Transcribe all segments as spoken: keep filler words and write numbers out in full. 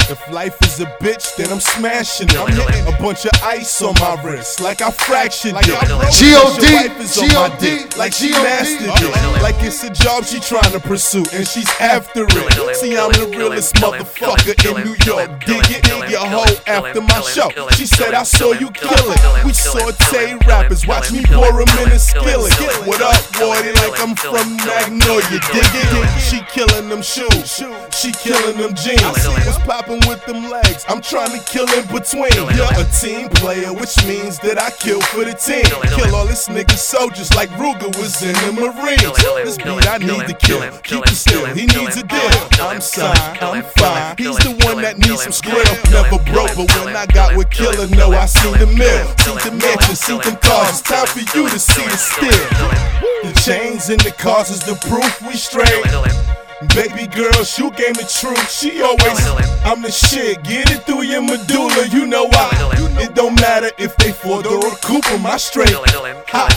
If life is a bitch, then I'm smashing it. I'm hitting a bunch of ice on my wrist, like I fractured it. G O D, G O D, like she mastered it. Like it's a job she trying to pursue, and she's after it. See, I'm the realest motherfucker in New York. Dig it, dig your hoe after my show. She said, I saw you kill it. We saute rappers, watch me pour them in a skillet. What up, Wardy? Like I'm from Magnolia. Dig it, she killing them shoes, she killing them jeans. What's popping with them legs? I'm trying to kill in between. You're a team player, which means that I kill for the team. Kill all this nigga soldiers like Ruger was in the Marines. This beat I need to kill, keep it still, he needs a deal. I'm signed, I'm fine, he's the one that needs some skrill. Never broke, but when I got with Killer, no, I seen the mill, seen the mansion, seen them cars. It's time for you to see the steel. The chains and the cars is the proof we straight. Baby girl, you gave me truth. She always, I'm the shit. Get it through your medulla, you know why. It don't matter if they Ford or a Cooper, my straight. Ha, ha,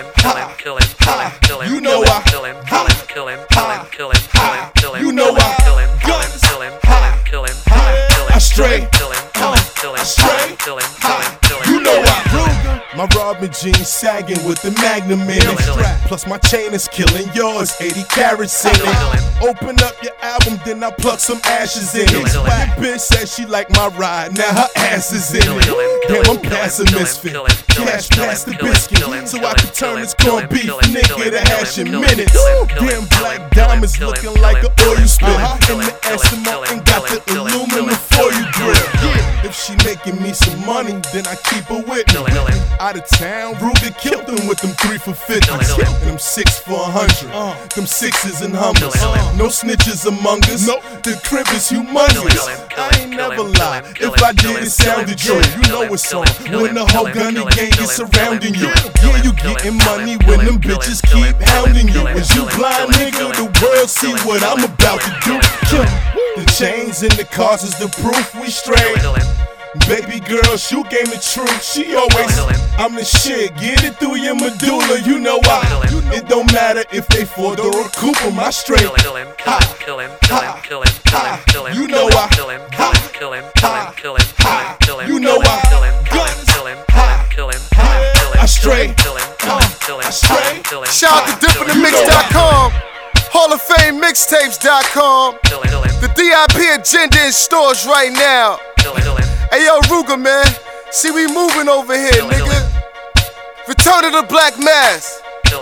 ha. You know why. Ha, ha, ha. You know why. Guns. Ha, ha. I stray. Uh, I stray. Ha. You know why. My Robin jeans sagging with the Magnum in it. Plus my chain is killing yours, eighty carats in it. Open up your album, then I pluck some ashes in it. That bitch said she like my ride, now her ass is in it. Damn, I'm past a misfit. Cash past the biscuit, so I can turn this corned beef nigga to hash in minutes. Damn, black diamonds looking like an oil spill. And the S M O and got the aluminum foil grill. If she making me some money, then I keep her with me. Out of town, Ruger killed them with them three for fifties. And them six for a hundred. Them sixes and hummers. No snitches among us. The crib is humongous. I ain't never lie. If I did, it sounded true. You know it's on. When the whole gunny gang is surrounding you. Yeah, you getting money when them bitches keep hounding you. Is you blind, nigga? The world see what I'm about to do. The chains and the cars is the proof we straight. Baby girl, you gave me truth. She always, I'm the shit. Get it through your medulla, you know why. It don't matter if they Ford or a Cooper, my straight. Ha, ha, ha. You know why. Ha, ha, ha. You know why. Guns. Ha, ha. I stray. Uh, I stray. Shout out to Different Mix dot com, Hall of Fame Mixtapes dot com. The D I P agenda in stores right now. Hey yo, Ruger, man. See, we moving over here, nigga. Return of the Black Mass.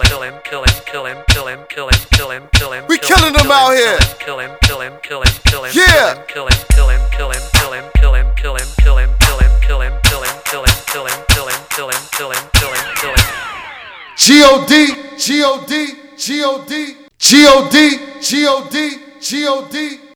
We killing them out here. Yeah. G O D, G O D, G O D, G O D, G O D, G O D.